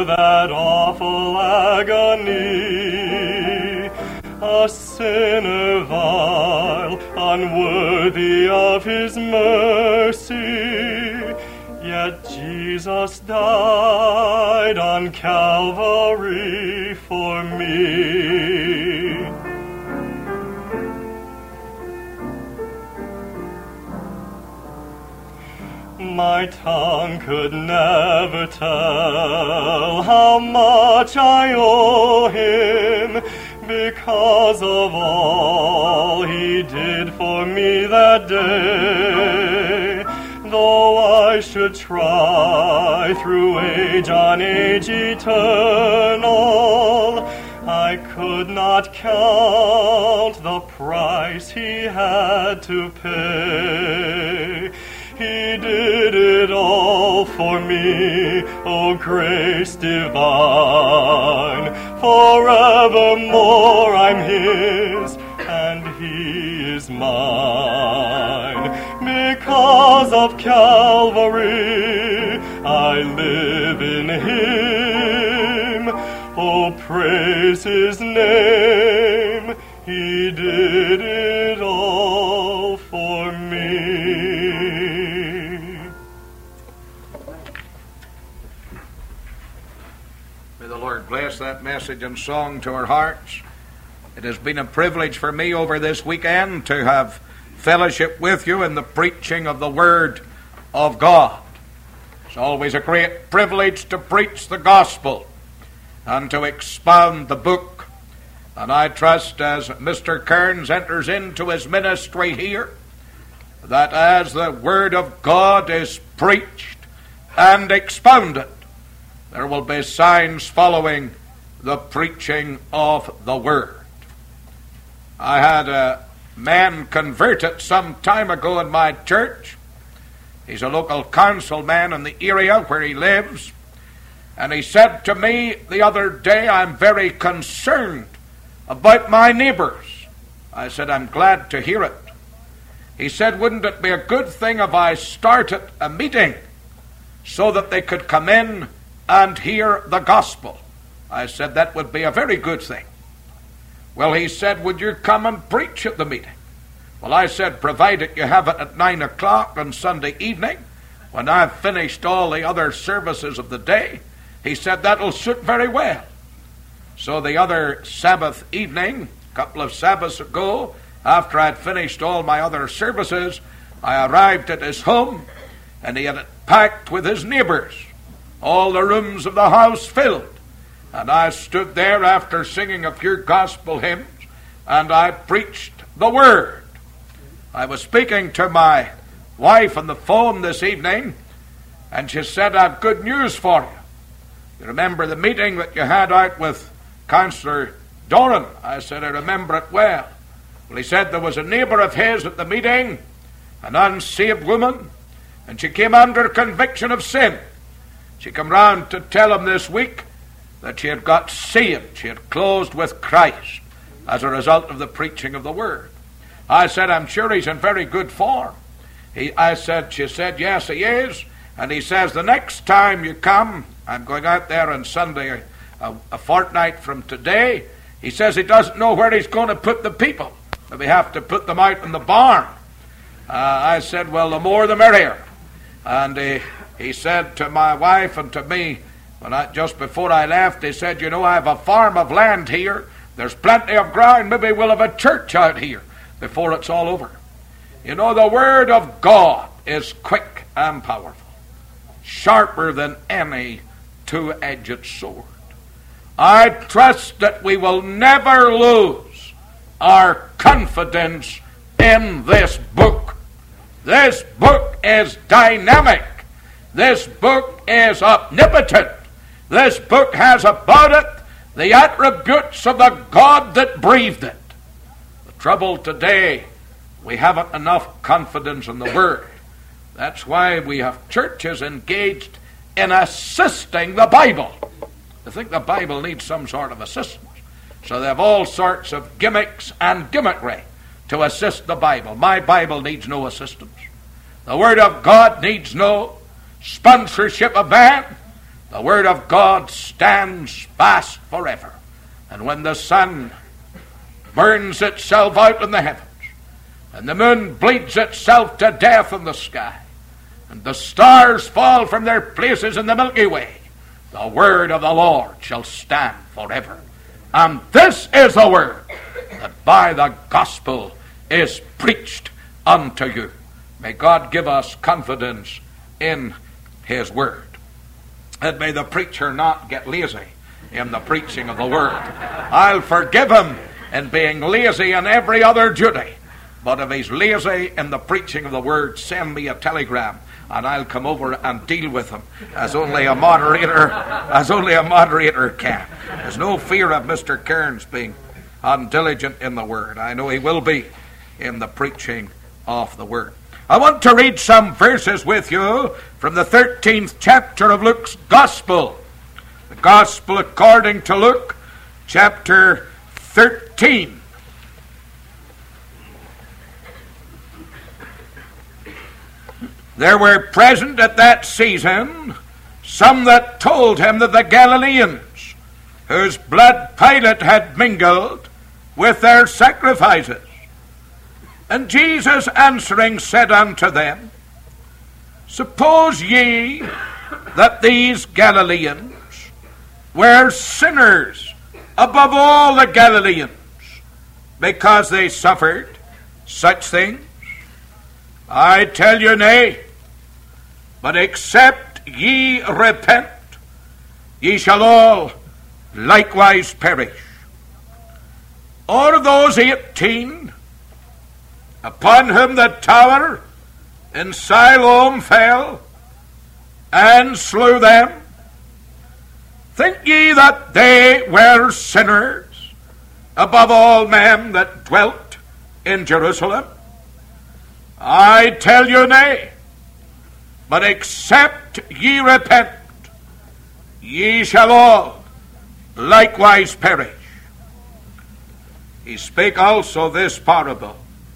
that awful agony, a sinner vile, unworthy of his mercy, yet Jesus died on Calvary for me. My tongue could never tell how much I owe him, because of all he did for me that day. Though I should try through age on age eternal, I could not count the price he had to pay. He did it all for me, oh grace divine. Forevermore I'm his, and he is mine. Because of Calvary, I live in him. Oh, praise his name. He did it all for me. May the Lord bless that message and song to our hearts. It has been a privilege for me over this weekend to have fellowship with you in the preaching of the Word of God. It's always a great privilege to preach the gospel and to expound the book. And I trust as Mr. Kearns enters into his ministry here, that as the Word of God is preached and expounded, there will be signs following the preaching of the Word. I had a man converted some time ago in my church. He's a local councilman in the area where he lives. And he said to me the other day, I'm very concerned about my neighbors. I said, I'm glad to hear it. He said, wouldn't it be a good thing if I started a meeting so that they could come in and hear the gospel? I said, that would be a very good thing. Well, he said, would you come and preach at the meeting? Well, I said, provided you have it at 9 o'clock on Sunday evening, when I've finished all the other services of the day. He said, that'll suit very well. So the other Sabbath evening, a couple of Sabbaths ago, after I'd finished all my other services, I arrived at his home, and he had it packed with his neighbors, all the rooms of the house filled. And I stood there after singing a few gospel hymns, and I preached the Word. I was speaking to my wife on the phone this evening, and she said, I've good news for you. You remember the meeting that you had out with Councillor Doran? I said, I remember it well. Well, he said there was a neighbour of his at the meeting, an unsaved woman, and she came under conviction of sin. She came round to tell him this week that she had got saved. She had closed with Christ as a result of the preaching of the Word. I said, I'm sure he's in very good form. She said, yes, he is. And he says, the next time you come, I'm going out there on Sunday, a fortnight from today. He says he doesn't know where he's going to put the people. Maybe have to put them out in the barn. I said, well, the more the merrier. And he said to my wife and to me, just before I left, he said, you know, I have a farm of land here. There's plenty of ground. Maybe we'll have a church out here before it's all over. You know, the Word of God is quick and powerful, sharper than any two-edged sword. I trust that we will never lose our confidence in this book. This book is dynamic. This book is omnipotent. This book has about it the attributes of the God that breathed it. The trouble today, we haven't enough confidence in the Word. That's why we have churches engaged in assisting the Bible. I think the Bible needs some sort of assistance. So they have all sorts of gimmicks and gimmickry to assist the Bible. My Bible needs no assistance. The Word of God needs no sponsorship of man. The word of God stands fast forever. And when the sun burns itself out in the heavens, and the moon bleeds itself to death in the sky, and the stars fall from their places in the Milky Way, the word of the Lord shall stand forever. And this is the word that by the gospel is preached unto you. May God give us confidence in his word. And may the preacher not get lazy in the preaching of the word. I'll forgive him in being lazy in every other duty. But if he's lazy in the preaching of the word, send me a telegram and I'll come over and deal with him as only a moderator can. There's no fear of Mr. Cairns being undiligent in the word. I know he will be in the preaching of the word. I want to read some verses with you from the 13th chapter of Luke's Gospel. The Gospel according to Luke, chapter 13. There were present at that season some that told him that the Galileans, whose blood Pilate had mingled with their sacrifices. And Jesus answering said unto them, Suppose ye that these Galileans were sinners above all the Galileans, because they suffered such things? I tell you, nay. But except ye repent, ye shall all likewise perish. Or those 18 upon whom the tower in Siloam fell and slew them, think ye that they were sinners above all men that dwelt in Jerusalem? I tell you, nay. But except ye repent, ye shall all likewise perish. He spake also this parable.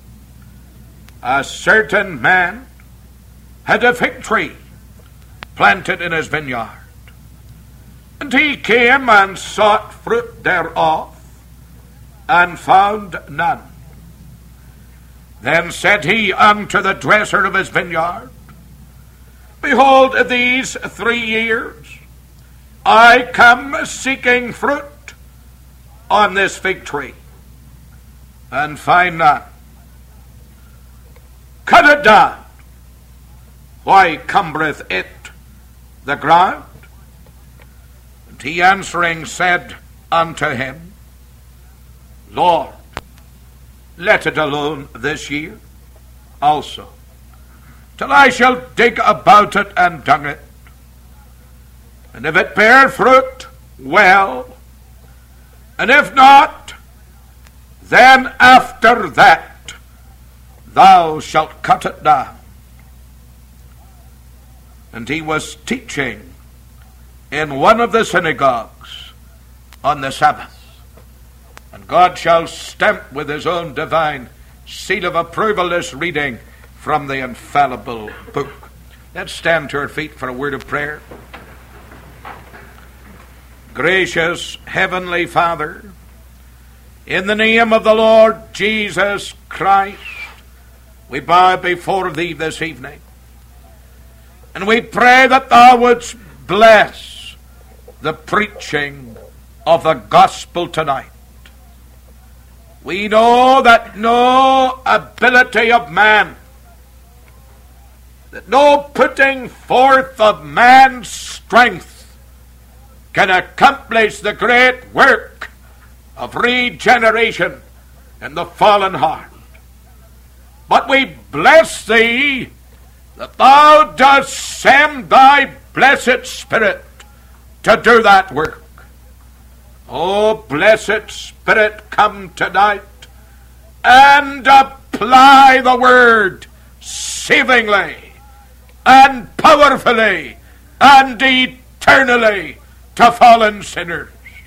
A certain man had a fig tree planted in his vineyard, and he came and sought fruit thereof, and found none. Then said he unto the dresser of his vineyard, Behold, these 3 years I come seeking fruit on this fig tree, and find none. Cut it down. Why cumbereth it the ground? And he answering said unto him, Lord, let it alone this year also, till I shall dig about it and dung it. And if it bear fruit, well, and if not, then after that thou shalt cut it down. And he was teaching in one of the synagogues on the Sabbath. And God shall stamp with his own divine seal of approval this reading from the infallible book. Let's stand to our feet for a word of prayer. Gracious Heavenly Father, in the name of the Lord Jesus Christ, we bow before thee this evening. And we pray that thou wouldst bless the preaching of the gospel tonight. We know that no ability of man, that no putting forth of man's strength can accomplish the great work of regeneration in the fallen heart. But we bless thee that thou dost send thy blessed Spirit to do that work. O blessed Spirit, come tonight and apply the word savingly and powerfully and eternally to fallen sinners.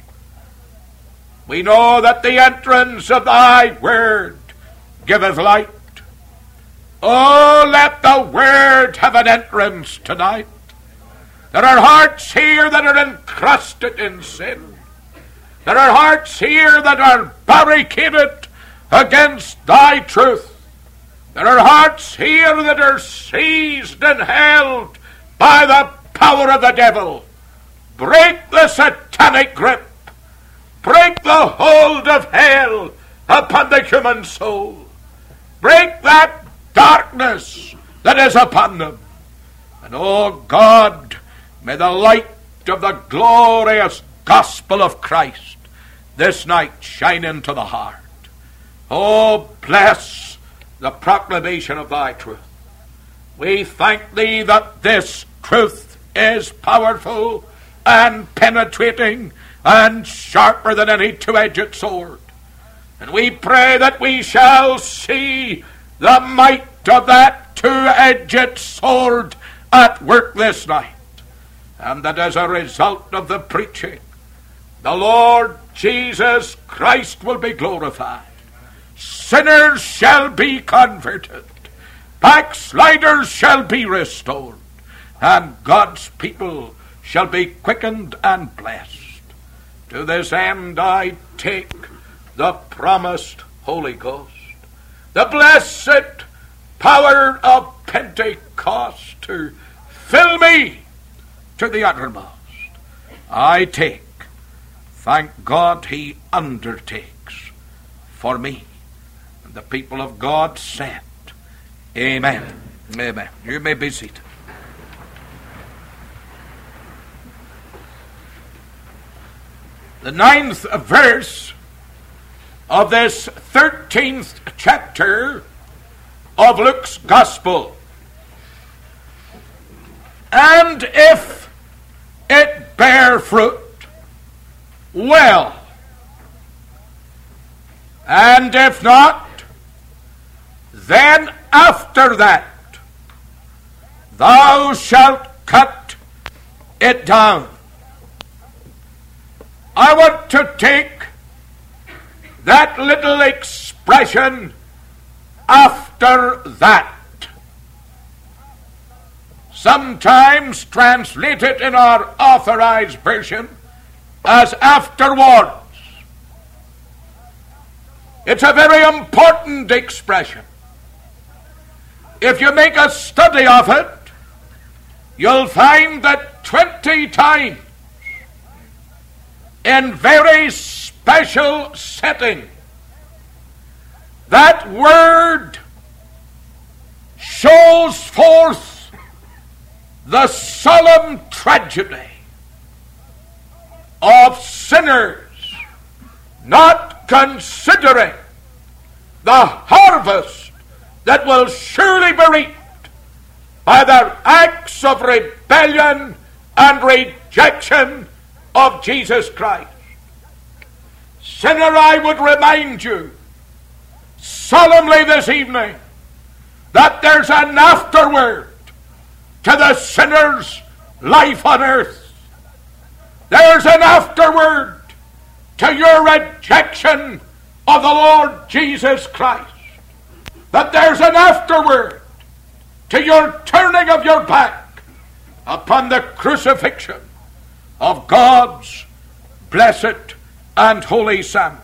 We know that the entrance of thy word giveth light. Oh, let the word have an entrance tonight, There are hearts here that are encrusted in sin. There are hearts here that are barricaded against thy truth. There are hearts here that are seized and held by the power of the devil. Break the satanic grip. Break the hold of hell upon the human soul. Break that darkness that is upon them. And oh God, may the light of the glorious gospel of Christ this night shine into the heart. Oh, bless the proclamation of thy truth. We thank thee that this truth is powerful and penetrating and sharper than any two-edged sword. And we pray that we shall see the might of that two-edged sword at work this night. And that as a result of the preaching, the Lord Jesus Christ will be glorified. Sinners shall be converted. Backsliders shall be restored. And God's people shall be quickened and blessed. To this end I take the promised Holy Ghost, the blessed power of Pentecost to fill me to the uttermost. I take, thank God he undertakes for me. And the people of God said, Amen. Amen. You may be seated. The 9th verse of this 13th chapter of Luke's Gospel. And if it bear fruit, well. And if not, then after that thou shalt cut it down. I want to take that little expression, after that. Sometimes translated in our Authorized Version as afterwards. It's a very important expression. If you make a study of it, you'll find that 20 times in very special setting, that word shows forth the solemn tragedy of sinners not considering the harvest that will surely be reaped by their acts of rebellion and rejection of Jesus Christ. Sinner, I would remind you solemnly this evening that there's an afterword to the sinner's life on earth. There's an afterword to your rejection of the Lord Jesus Christ. That there's an afterword to your turning of your back upon the crucifixion of God's blessed and holy Son.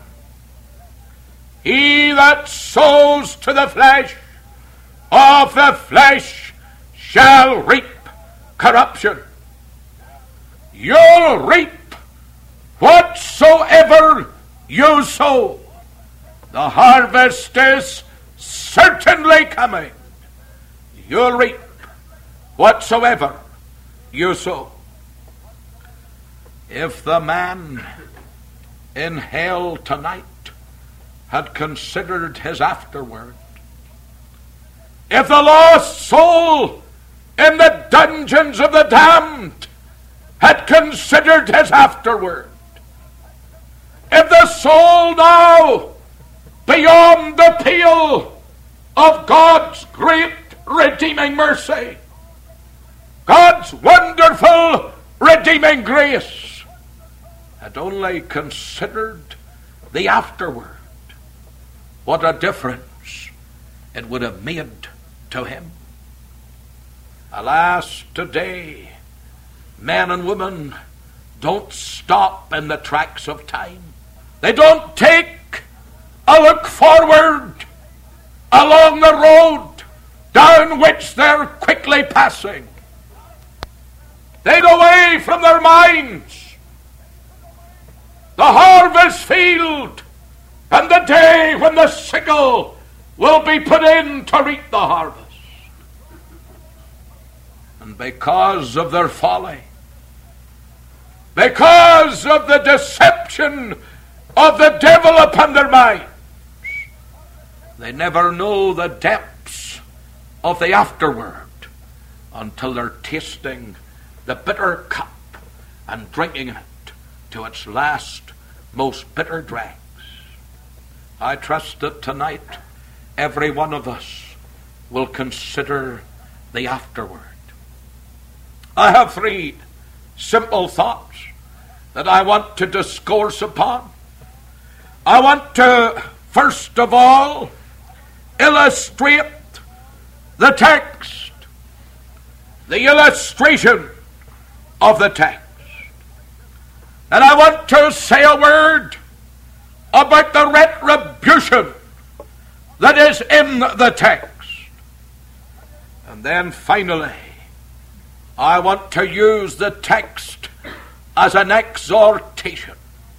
He that sows to the flesh, of the flesh shall reap corruption. You'll reap whatsoever you sow. The harvest is certainly coming. You'll reap whatsoever you sow. If the man in hell tonight had considered his afterward, if the lost soul in the dungeons of the damned had considered his afterward, if the soul now beyond the pale of God's great redeeming mercy, God's wonderful redeeming grace, had only considered the afterward, what a difference it would have made to him. Alas, today Men and women don't stop in the tracks of time. They don't take a look forward along the road down which they're quickly passing. They go away from their minds the harvest field and the day when the sickle will be put in to reap the harvest. And because of their folly, because of the deception of the devil upon their minds, they never know the depths of the afterward until they're tasting the bitter cup and drinking it to its last, most bitter dregs. I trust that tonight every one of us will consider the afterward. I have 3 simple thoughts that I want to discourse upon. I want to, first of all, illustrate the text, the illustration of the text. And I want to say a word about the retribution that is in the text. And then finally, I want to use the text as an exhortation.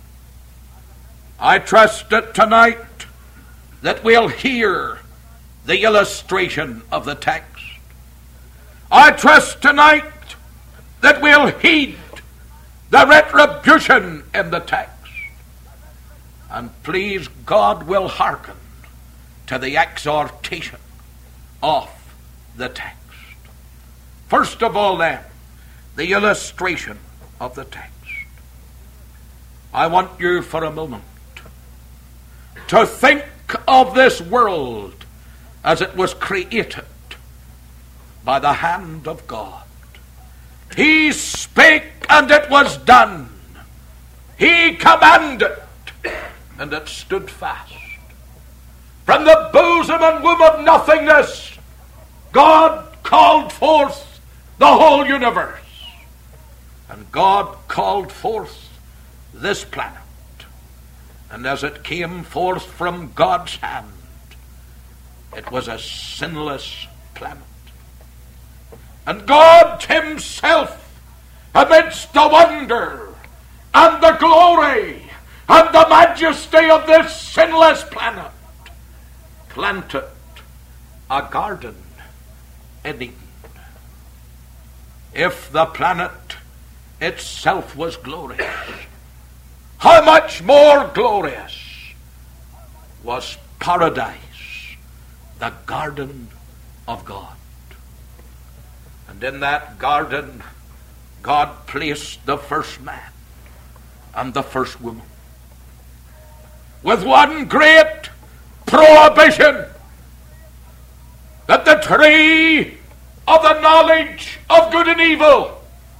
I trust that tonight that we'll hear the illustration of the text. I trust tonight that we'll heed the retribution in the text. And please, God will hearken to the exhortation of the text. First of all, then, the illustration of the text. I want you for a moment to think of this world as it was created by the hand of God. He spake and it was done. He commanded and it stood fast. From the bosom and womb of nothingness, God called forth the whole universe. And God called forth this planet. And as it came forth from God's hand, it was a sinless planet. And God himself, amidst the wonder and the glory and the majesty of this sinless planet, planted a garden in Eden. If the planet itself was glorious, how much more glorious was paradise, the garden of God. And in that garden, God placed the first man and the first woman, with one great prohibition, that the tree of the knowledge of good and evil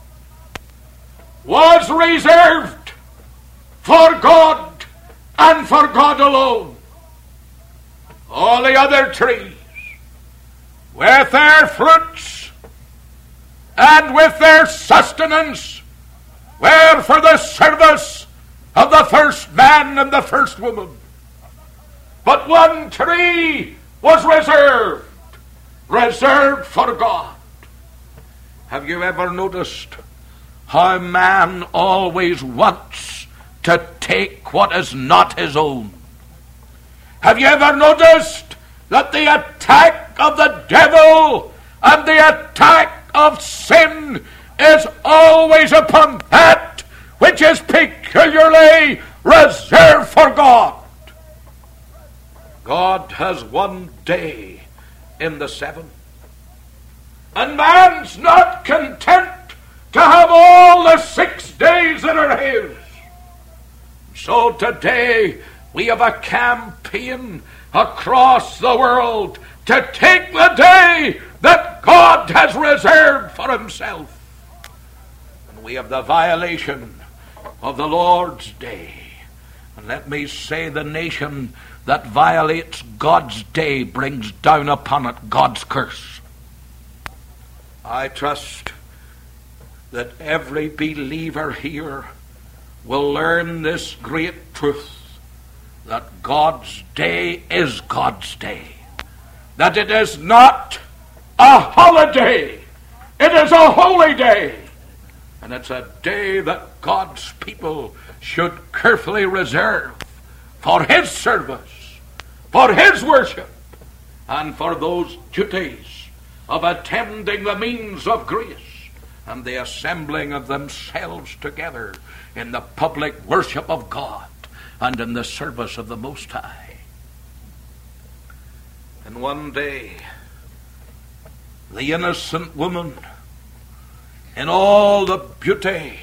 was reserved for God and for God alone. All the other trees, with their fruits and with their sustenance, were for the service of the first man and the first woman. But one tree was reserved for God. Have you ever noticed how man always wants to take what is not his own? Have you ever noticed that the attack of the devil and the attack of sin is always upon that which is peculiarly reserved for God? God has one day in the 7, and man's not content to have all the 6 days that are his. So today we have a campaign across the world to take the day that God has reserved for himself. And we have the violation of the Lord's day. And let me say, the nation that violates God's day brings down upon it God's curse. I trust that every believer here will learn this great truth, that God's day is God's day. That it is not a holiday, it is a holy day. And it's a day that God's people should carefully reserve for His service, for His worship, and for those duties of attending the means of grace and the assembling of themselves together in the public worship of God and in the service of the Most High. And one day, the innocent woman, in all the beauty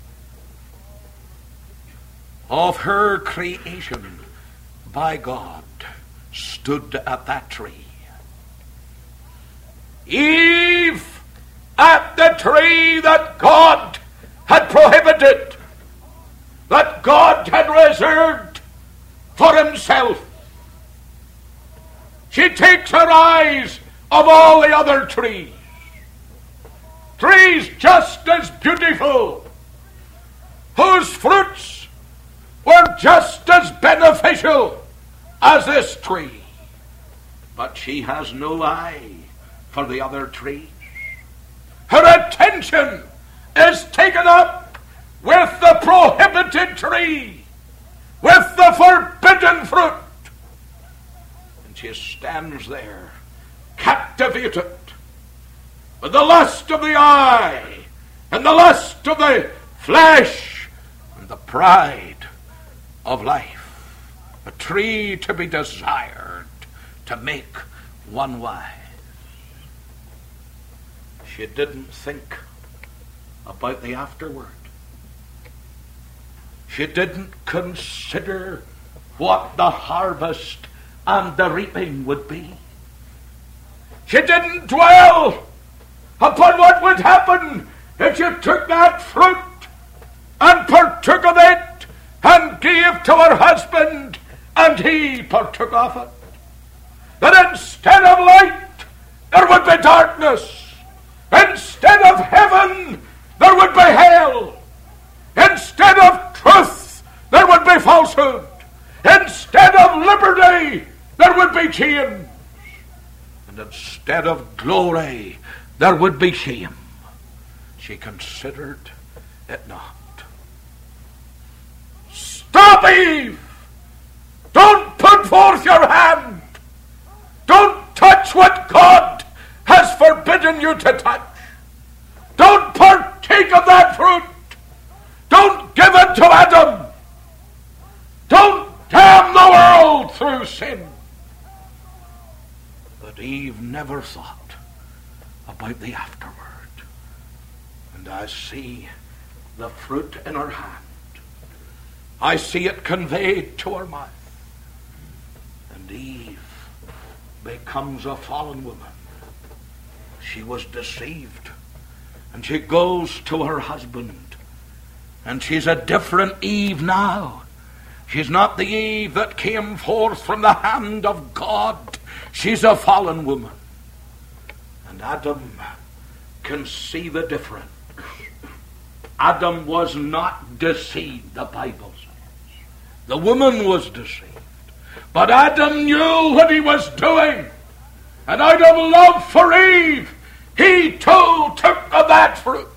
of her creation by God, stood at that tree. Eve, at the tree that God had prohibited, that God had reserved for Himself. She takes her eyes of all the other trees, trees just as beautiful, whose fruits were just as beneficial as this tree. But she has no eye for the other trees. Her attention is taken up with the prohibited tree, with the forbidden fruit. And she stands there, captivated with the lust of the eye and the lust of the flesh and the pride of life. A tree to be desired to make one wise. She didn't think about the afterward. She didn't consider what the harvest and the reaping would be. She didn't dwell upon what would happen if you took that fruit and partook of it and gave to her husband and he partook of it. That instead of light there would be darkness. Instead of heaven, there would be hell. Instead of truth, there would be falsehood. Instead of liberty, there would be chains. And instead of glory, there would be shame. She considered it not. Stop, Eve! Don't put forth your hand! Don't touch what God has forbidden you to touch. Don't partake of that fruit. Don't give it to Adam. Don't damn the world through sin. But Eve never thought about the afterward. And I see the fruit in her hand. I see it conveyed to her mouth. And Eve becomes a fallen woman. She was deceived. And she goes to her husband. And she's a different Eve now. She's not the Eve that came forth from the hand of God. She's a fallen woman. And Adam can see the difference. Adam was not deceived, the Bible says. The woman was deceived. But Adam knew what he was doing. And out of love for Eve, he too took of that fruit.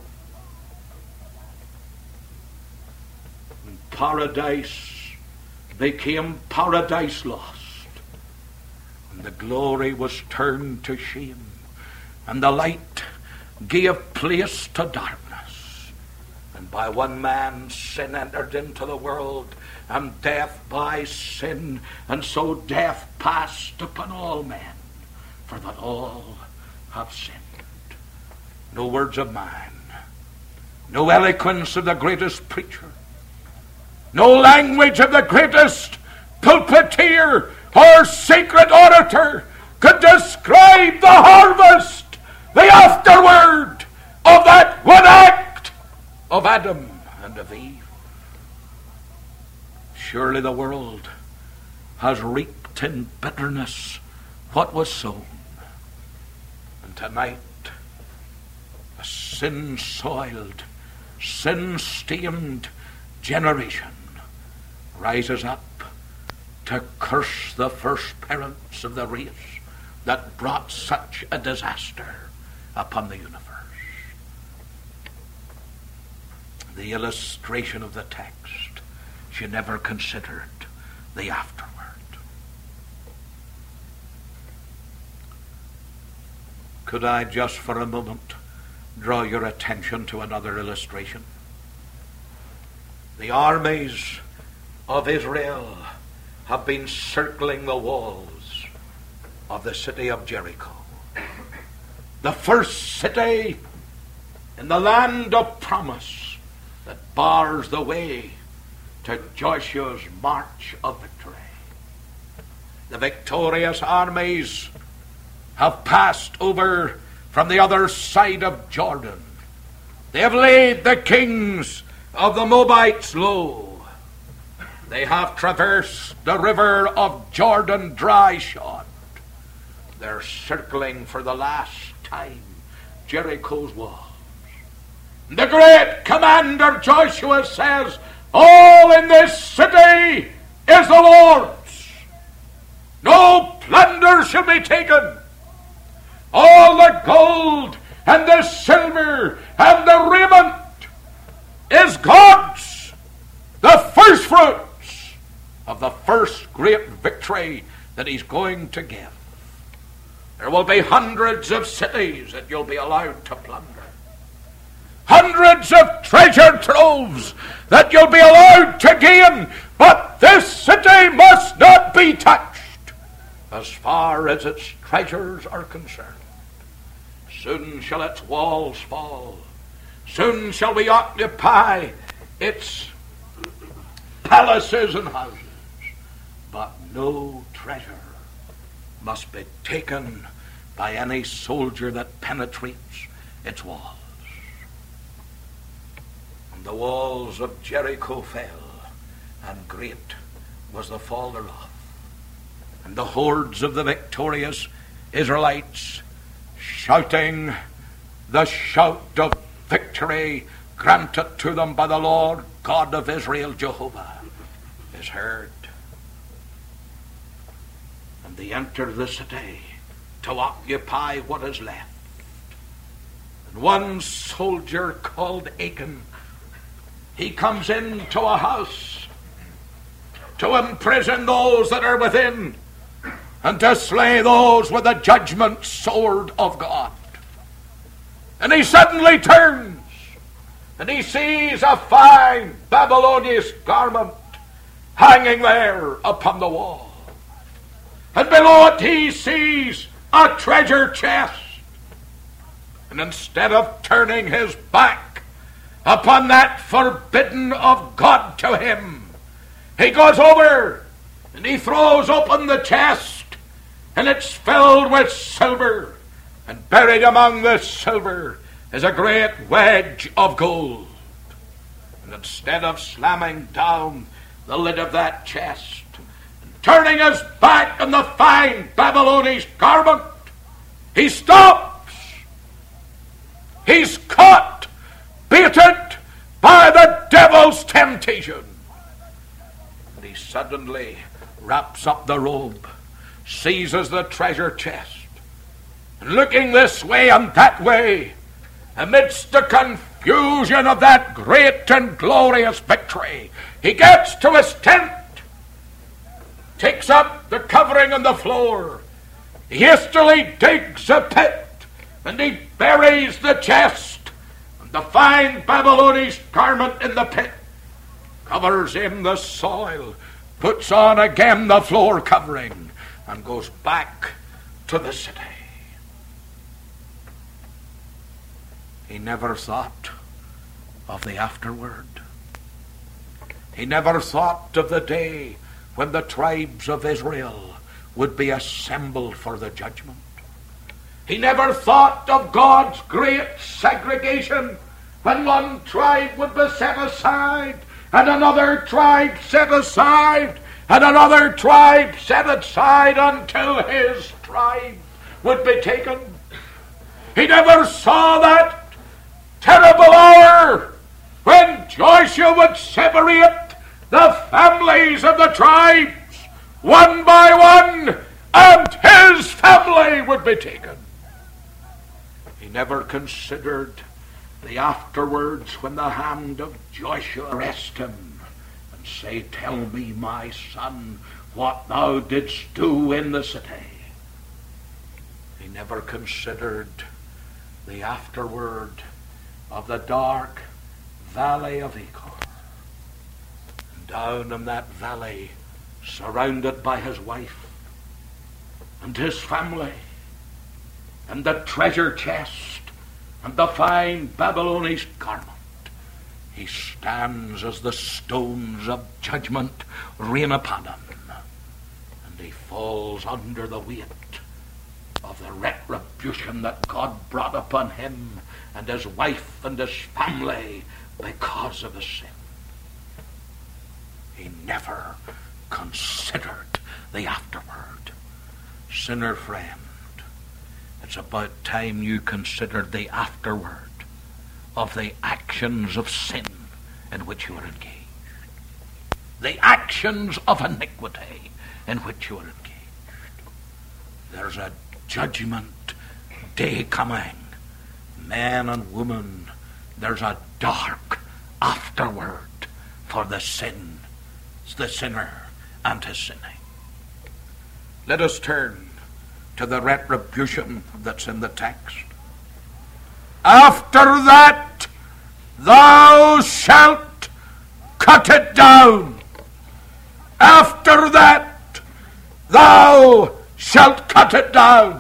And paradise became paradise lost. And the glory was turned to shame. And the light gave place to darkness. And by one man sin entered into the world, and death by sin. And so death passed upon all men, for that all have sinned. No words of mine, no eloquence of the greatest preacher, no language of the greatest pulpiteer or sacred orator could describe the harvest, the afterword of that one act of Adam and of Eve. Surely the world has reaped in bitterness what was sown. And tonight, a sin-soiled, sin-stained generation rises up to curse the first parents of the race that brought such a disaster upon the universe. The illustration of the text, she never considered the afterword. Could I just for a moment draw your attention to another illustration? The armies of Israel have been circling the walls of the city of Jericho. The first city in the land of promise that bars the way to Joshua's march of victory. The victorious armies have passed over from the other side of Jordan. They have laid the kings of the Moabites low. They have traversed the river of Jordan dry shod. They're circling for the last time Jericho's walls. The great commander Joshua says, all in this city is the Lord's. No plunder shall be taken. All the gold and the silver and the raiment is God's. The first fruits of the first great victory that he's going to give. There will be hundreds of cities that you'll be allowed to plunder. Hundreds of treasure troves that you'll be allowed to gain. But this city must not be touched as far as its treasures are concerned. Soon shall its walls fall. Soon shall we occupy its palaces and houses. But no treasure must be taken by any soldier that penetrates its walls. And the walls of Jericho fell, and great was the fall thereof. And the hordes of the victorious Israelites, shouting the shout of victory granted to them by the Lord God of Israel, Jehovah, is heard. And they enter the city to occupy what is left. And one soldier called Achan, he comes into a house to imprison those that are within and to slay those with the judgment sword of God. And he suddenly turns and he sees a fine Babylonian garment hanging there upon the wall. And below it he sees a treasure chest. And instead of turning his back upon that forbidden of God to him, he goes over and he throws open the chest, and it's filled with silver, and buried among the silver is a great wedge of gold. And instead of slamming down the lid of that chest and turning his back on the fine Babylonian garment, he stops. He's caught, baited by the devil's temptation. And he suddenly wraps up the robe, seizes the treasure chest, and looking this way and that way, amidst the confusion of that great and glorious victory, he gets to his tent, takes up the covering on the floor, he hastily digs a pit, and he buries the chest and the fine Babylonian garment in the pit, covers in the soil, puts on again the floor covering, and goes back to the city. He never thought of the afterward. He never thought of the day when the tribes of Israel would be assembled for the judgment. He never thought of God's great segregation, when one tribe would be set aside, and another tribe set aside, and another tribe set aside until his tribe would be taken. He never saw that terrible hour when Joshua would separate the families of the tribes one by one, and his family would be taken. He never considered the afterwards when the hand of Joshua arrest him and say, "Tell me, my son, what thou didst do in the city." He never considered the afterward of the dark valley of Achor. And down in that valley, surrounded by his wife and his family and the treasure chest and the fine Babylonish garment, he stands as the stones of judgment rain upon him, and he falls under the weight of the retribution that God brought upon him and his wife and his family because of his sin. He never considered the afterward. Sinner friend, it's about time you considered the afterward of the actions of sin in which you are engaged. The actions of iniquity in which you are engaged. There's a judgment day coming. Man and woman, there's a dark afterward for the sinner and his sinning. Let us turn to the retribution that's in the text. After that, thou shalt cut it down. After that, thou shalt cut it down.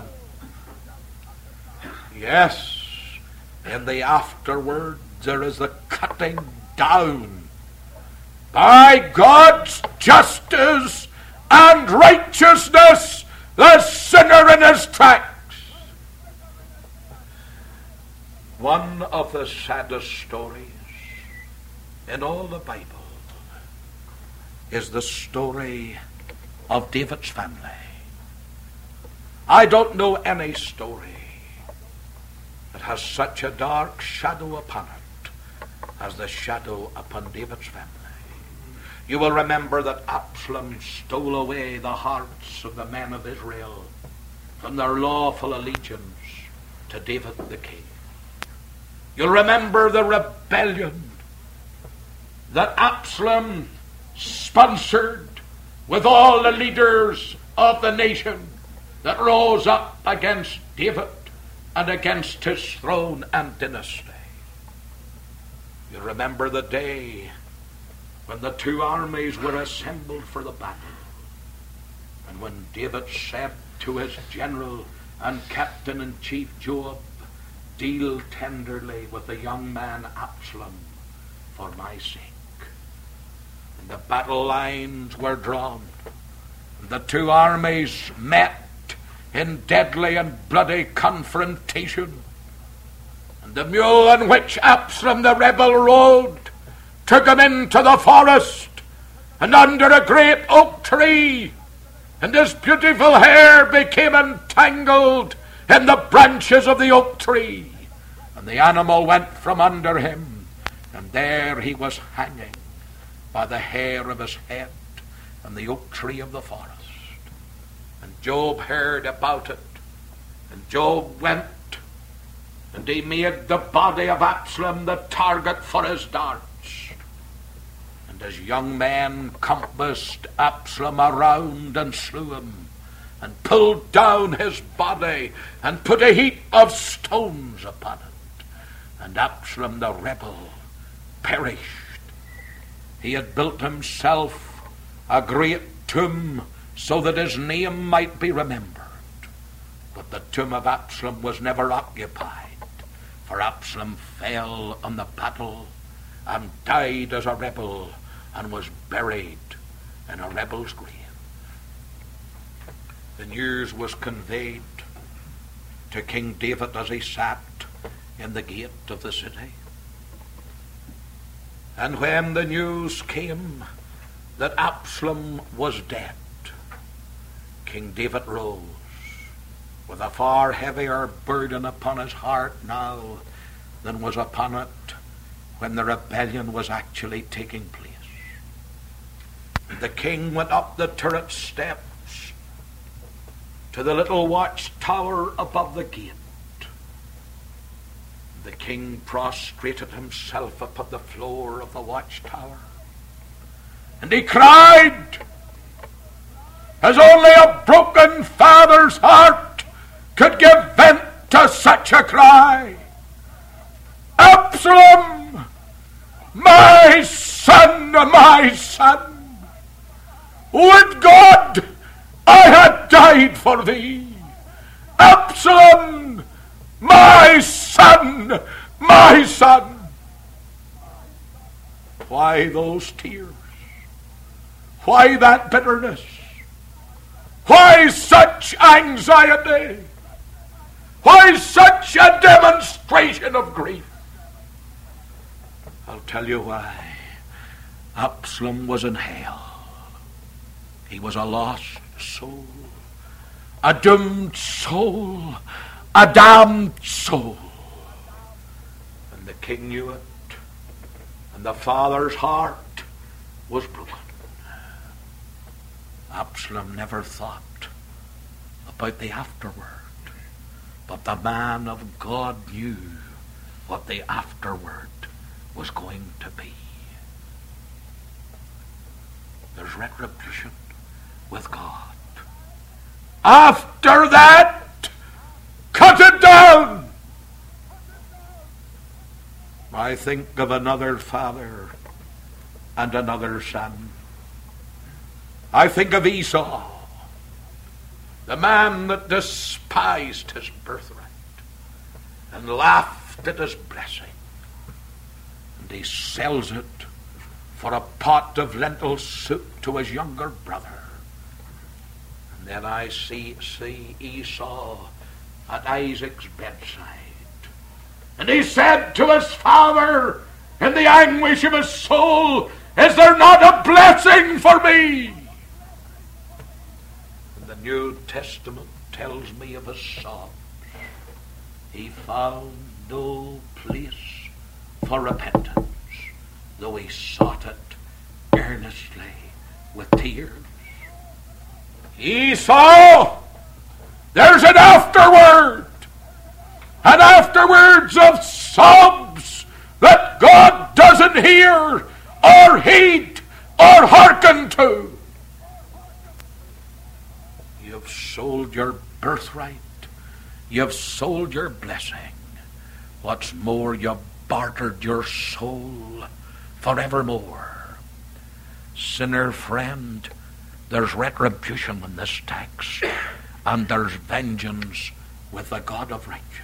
Yes, in the afterward there is the cutting down by God's justice and righteousness the sinner in his tracks. One of the saddest stories in all the Bible is the story of David's family. I don't know any story that has such a dark shadow upon it as the shadow upon David's family. You will remember that Absalom stole away the hearts of the men of Israel from their lawful allegiance to David the king. You'll remember the rebellion that Absalom sponsored with all the leaders of the nation that rose up against David and against his throne and dynasty. You remember the day when the two armies were assembled for the battle, and when David said to his general and captain-in-chief Joab, "Deal tenderly with the young man Absalom for my sake." And the battle lines were drawn, and the two armies met in deadly and bloody confrontation. And the mule on which Absalom the rebel rode took him into the forest and under a great oak tree, and his beautiful hair became entangled in the branches of the oak tree, and the animal went from under him, and there he was hanging by the hair of his head on the oak tree of the forest. And Joab heard about it, and Joab went, and he made the body of Absalom the target for his darts. And his young men compassed Absalom around and slew him, and pulled down his body, and put a heap of stones upon it. And Absalom the rebel perished. He had built himself a great tomb so that his name might be remembered. But the tomb of Absalom was never occupied, for Absalom fell on the battle and died as a rebel and was buried in a rebel's grave. The news was conveyed to King David as he sat in the gate of the city. And when the news came that Absalom was dead, King David rose with a far heavier burden upon his heart now than was upon it when the rebellion was actually taking place. The king went up the turret steps to the little watchtower above the gate. The king prostrated himself upon the floor of the watchtower, and he cried, as only a broken father's heart could give vent to such a cry, "Absalom, my son, my son! Would God I had died for thee! Absalom, my son, my son!" Why those tears? Why that bitterness? Why such anxiety? Why such a demonstration of grief? I'll tell you why. Absalom was in hell. He was a lost soul, a doomed soul, a damned soul. And the king knew it, and the father's heart was broken. Absalom never thought about the afterward, but the man of God knew what the afterward was going to be. There's retribution with God. After that, cut it down. I think of another father and another son. I think of Esau, the man that despised his birthright and laughed at his blessing. And he sells it for a pot of lentil soup to his younger brother. And then I see Esau at Isaac's bedside. And he said to his father in the anguish of his soul, "Is there not a blessing for me?" And the New Testament tells me of his sobs. He found no place for repentance, though he sought it earnestly with tears. Esau, there's an afterward of sobs that God doesn't hear or heed or hearken to. You've sold your birthright. You've sold your blessing. What's more, you've bartered your soul forevermore. Sinner friend, there's retribution in this text, and there's vengeance with the God of righteousness.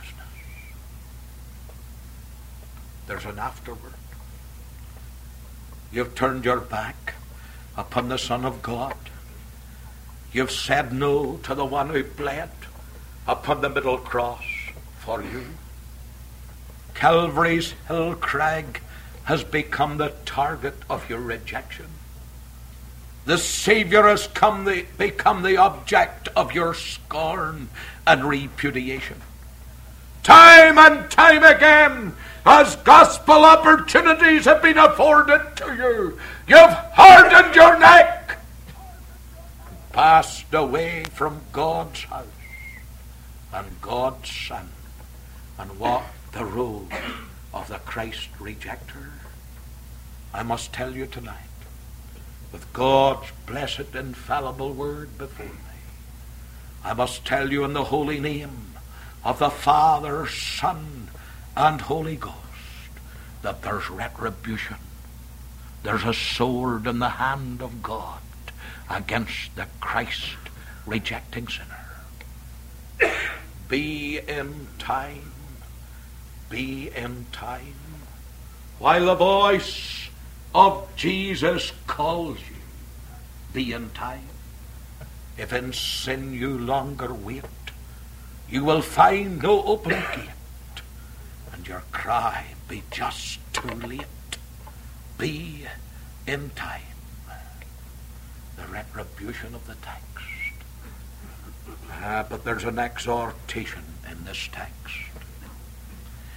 There's an afterward. You've turned your back upon the Son of God. You've said no to the one who bled upon the middle cross for you. Calvary's hill crag has become the target of your rejection. The Savior has become the object of your scorn and repudiation. Time and time again, as gospel opportunities have been afforded to you, you've hardened your neck, passed away from God's house and God's Son, and walked the road of the Christ rejecter. I must tell you tonight, with God's blessed infallible word before me, I must tell you in the holy name of the Father, Son, and Holy Ghost, that there's retribution. There's a sword in the hand of God against the Christ rejecting sinner. Be in time. Be in time. While the voice of Jesus calls you, be in time. If in sin you longer wait, you will find no open gate, and your cry be just too late. Be in time. The retribution of the text. But there's an exhortation in this text.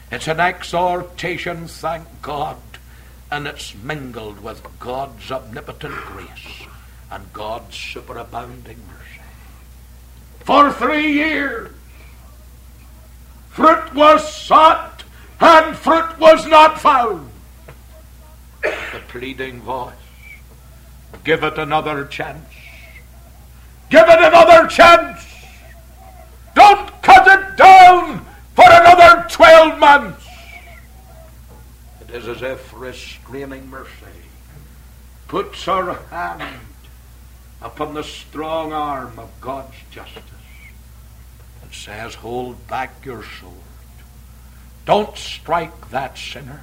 It's an exhortation, thank God, and it's mingled with God's omnipotent grace and God's superabounding mercy. For 3 years, fruit was sought and fruit was not found. The pleading voice, give it another chance. Give it another chance. Don't cut it down for another 12 months. It is as if restraining mercy puts her hand upon the strong arm of God's justice and says, hold back your sword. Don't strike that sinner.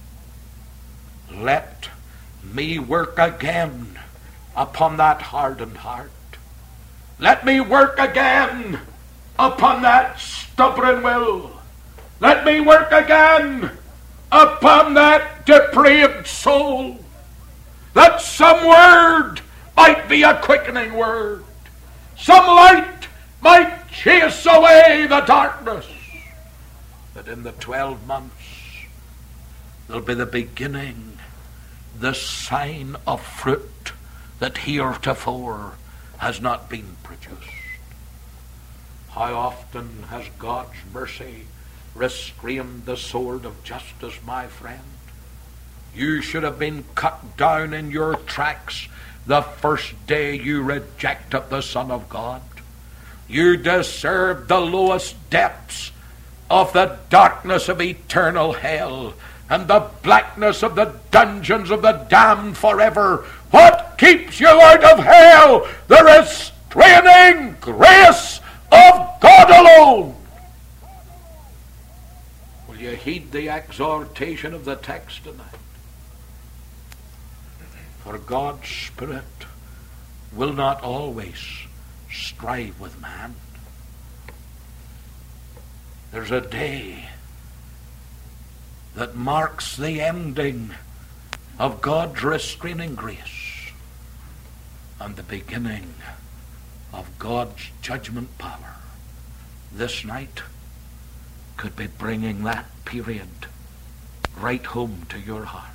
Let me work again upon that hardened heart. Let me work again upon that stubborn will. Let me work again upon that depraved soul. That some word might be a quickening word. Some light might chase away the darkness. That in the 12 months there'll be the beginning, the sign of fruit that heretofore has not been produced. How often has God's mercy restrained the sword of justice, my friend? You should have been cut down in your tracks the first day you rejected the Son of God. You deserved the lowest depths of the darkness of eternal hell and the blackness of the dungeons of the damned forever. What keeps you out of hell? The restraining grace of God alone. Will you heed the exhortation of the text tonight? For God's Spirit will not always strive with man. There's a day that marks the ending of God's restraining grace and the beginning of God's judgment power. This night could be bringing that period right home to your heart.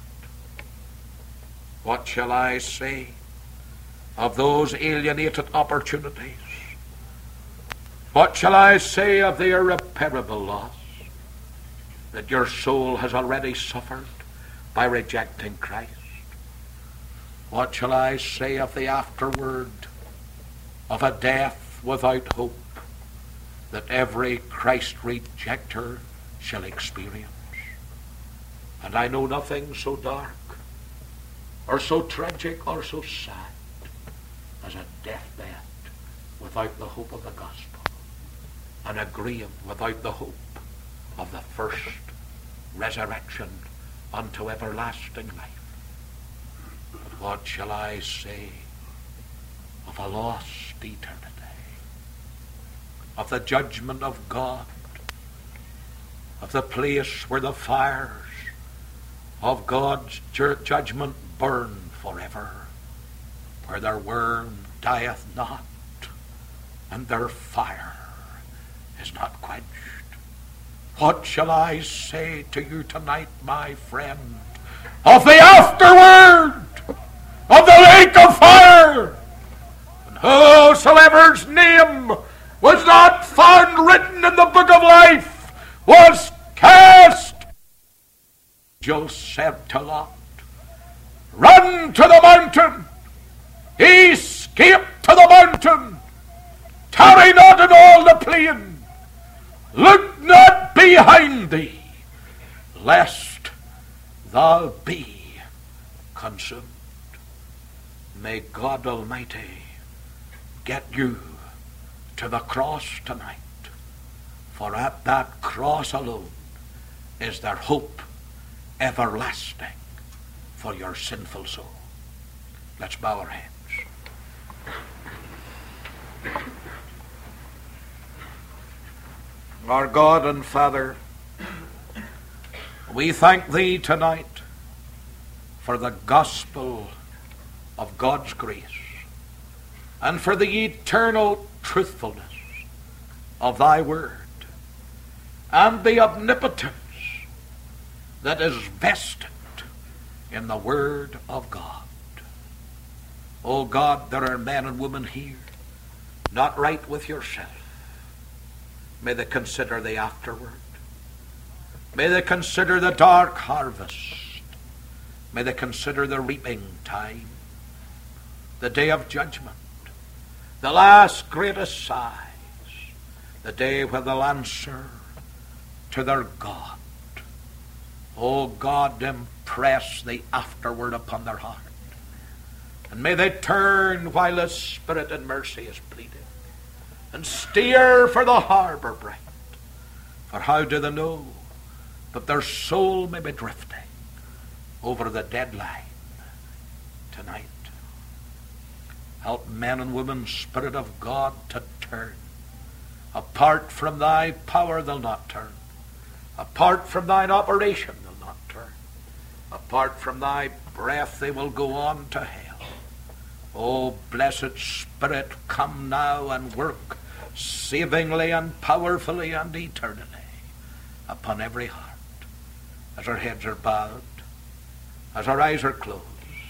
What shall I say of those alienated opportunities? What shall I say of the irreparable loss that your soul has already suffered by rejecting Christ? What shall I say of the afterward of a death without hope that every Christ rejecter shall experience? And I know nothing so dark or so tragic or so sad as a deathbed without the hope of the gospel, and a grave without the hope of the first resurrection unto everlasting life. But what shall I say of a lost eternity, of the judgment of God, of the place where the fires of God's judgment burn forever, where their worm dieth not and their fire is not quenched? What shall I say to you tonight, my friend, of the afterward, of the lake of fire? And whosoever's name was not found written in the book of life was cast. Angels said to Lot, run to the mountain. He escaped to the mountain. Tarry not in all the plain. Look not behind thee, lest thou be consumed. May God Almighty get you to the cross tonight, for at that cross alone is there hope everlasting for your sinful soul. Let's bow our heads. Our God and Father, we thank Thee tonight for the gospel of God's grace and for the eternal truthfulness of Thy word and the omnipotence that is vested in the Word of God. Oh God, there are men and women here not right with yourself. May they consider the afterward. May they consider the dark harvest. May they consider the reaping time, the day of judgment, the last greatest sighs, the day when they'll answer to their God. Oh God, impress the afterward upon their heart. And may they turn while the Spirit in mercy is pleading, and steer for the harbor bright. For how do they know that their soul may be drifting over the deadline tonight? Help men and women, Spirit of God, to turn. Apart from thy power they'll not turn. Apart from thine operation they'll not turn. Apart from thy breath they will go on to hell. O blessed Spirit, come now and work savingly and powerfully and eternally upon every heart, as our heads are bowed, as our eyes are closed,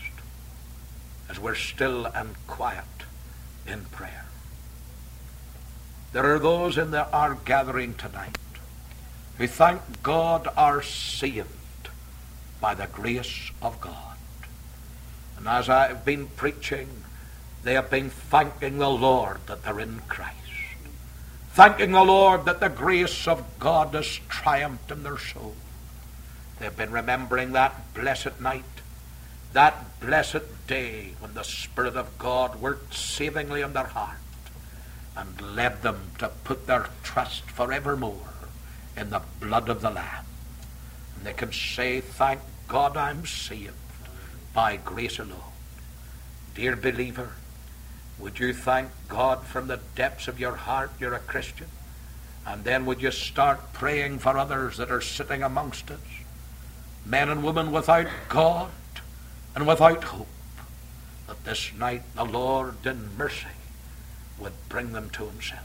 as we're still and quiet in prayer. There are those in our gathering tonight who, thank God, are saved by the grace of God. And as I've been preaching, they have been thanking the Lord that they're in Christ. Thanking the Lord that the grace of God has triumphed in their soul. They've been remembering that blessed night, that blessed day when the Spirit of God worked savingly in their heart and led them to put their trust forevermore in the blood of the Lamb. And they can say, thank God I'm saved by grace alone. Dear believer, would you thank God from the depths of your heart you're a Christian? And then would you start praying for others that are sitting amongst us, men and women without God and without hope, that this night the Lord in mercy would bring them to himself.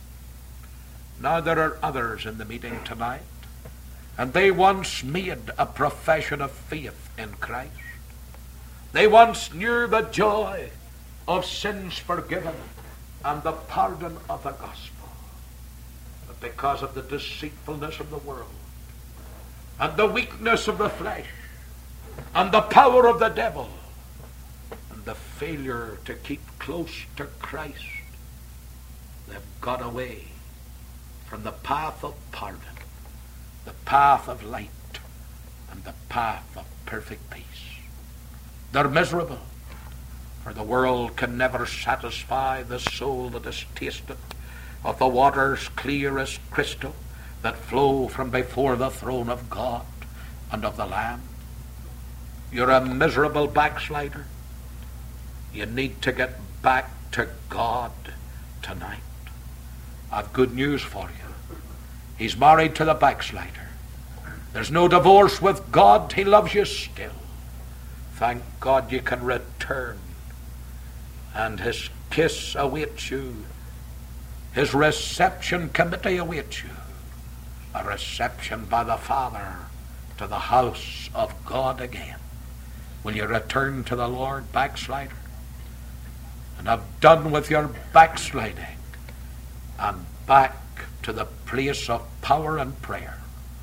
Now there are others in the meeting tonight, and they once made a profession of faith in Christ. They once knew the joy of sins forgiven and the pardon of the gospel. But because of the deceitfulness of the world and the weakness of the flesh and the power of the devil and the failure to keep close to Christ, they've got away from the path of pardon, the path of light, and the path of perfect peace. They're miserable, for the world can never satisfy the soul that has tasted of the waters clear as crystal that flow from before the throne of God and of the Lamb. You're a miserable backslider. You need to get back to God tonight. I've good news for you. He's married to the backslider. There's no divorce with God. He loves you still. Thank God you can return, and his kiss awaits you. His reception committee awaits you. A reception by the Father to the house of God again. Will you return to the Lord, backslider, and have done with your backsliding and back to the place of power and prayer?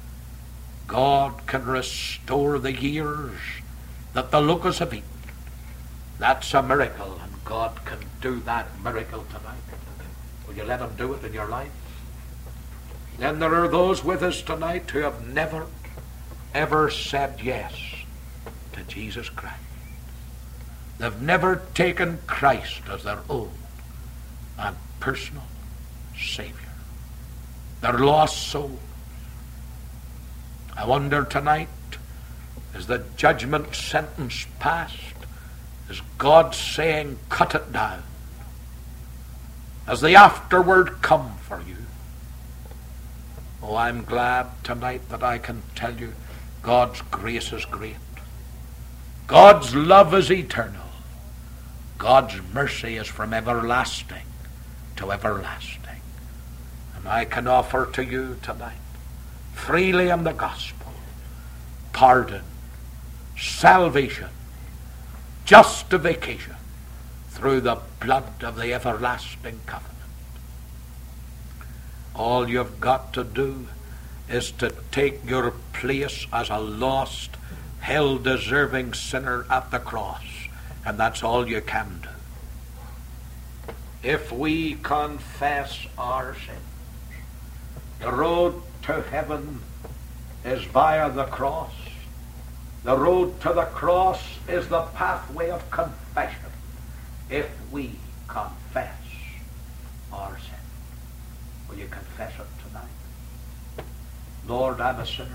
God can restore the years that the locusts have eaten. That's a miracle, and God can do that miracle tonight. Will you let him do it in your life? Then there are those with us tonight who have never, ever said yes to Jesus Christ. They've never taken Christ as their own and personal Savior. They're lost souls. I wonder tonight, is the judgment sentence passed? Is God saying, cut it down? Has the afterward come for you? Oh, I'm glad tonight that I can tell you God's grace is great. God's love is eternal. God's mercy is from everlasting to everlasting. And I can offer to you tonight, freely in the gospel, pardon, salvation, justification through the blood of the everlasting covenant. All you've got to do is to take your place as a lost, hell-deserving sinner at the cross, and that's all you can do. If we confess our sins, the road to heaven is via the cross. The road to the cross is the pathway of confession. If we confess our sin, will you confess it tonight? Lord, I'm a sinner.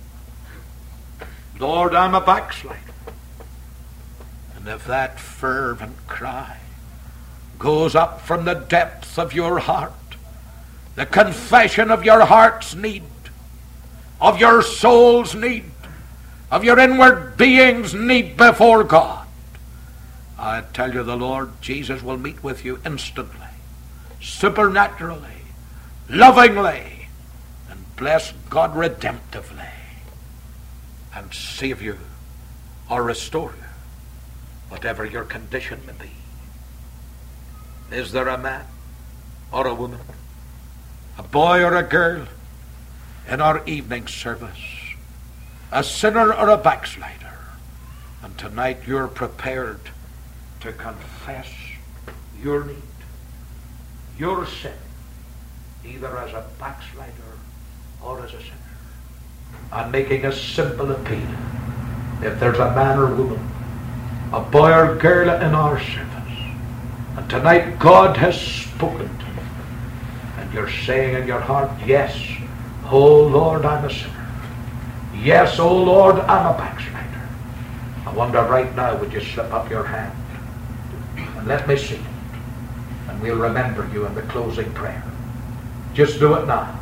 Lord, I'm a backslider. And if that fervent cry goes up from the depths of your heart, the confession of your heart's need, of your soul's need, of your inward being's need before God, I tell you, the Lord Jesus will meet with you instantly, supernaturally, lovingly, and bless God redemptively, and save you or restore you, whatever your condition may be. Is there a man or a woman, a boy or a girl in our evening service, a sinner or a backslider, and tonight you're prepared to confess your need, your sin, either as a backslider or as a sinner? I'm making a simple appeal. If there's a man or woman, a boy or girl in our service, and tonight God has spoken to you, and you're saying in your heart, yes, oh Lord, I'm a sinner. Yes, oh Lord, I'm a backslider. I wonder right now, would you slip up your hand and let me see it? And we'll remember you in the closing prayer. Just do it now.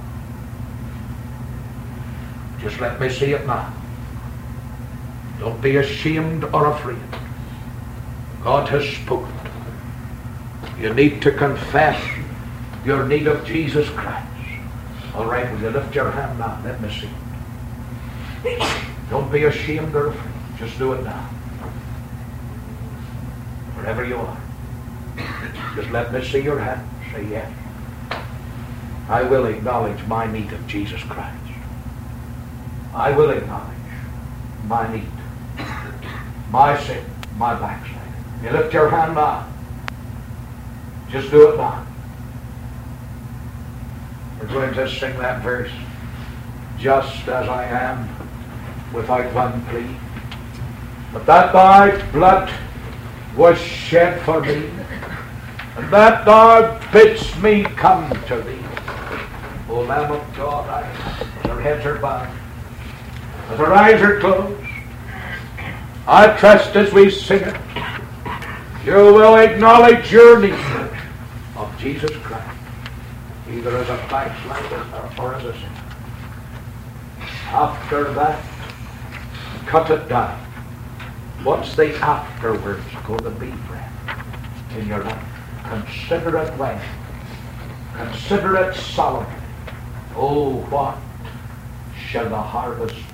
Just let me see it now. Don't be ashamed or afraid. God has spoken. You need to confess your need of Jesus Christ. All right, will you lift your hand now? Let me see it. Don't be ashamed or afraid. Just do it now. Wherever you are. Just let me see your hand. Say yes. I will acknowledge my need of Jesus Christ. I will acknowledge my need, my sin, my backsliding. You lift your hand now. Just do it now. We're going to sing that verse. Just as I am, without one plea, but that thy blood was shed for me, and that thou bidst me come to thee. O Lamb of God, as our heads are bowed, as our eyes are closed, I trust as we sing it, you will acknowledge your need of Jesus Christ, either as a backslider or as a sinner. After that, cut it down. What's the afterwards going to be, friend, in your life? Consider it well. Consider it solemnly. Oh, what shall the harvest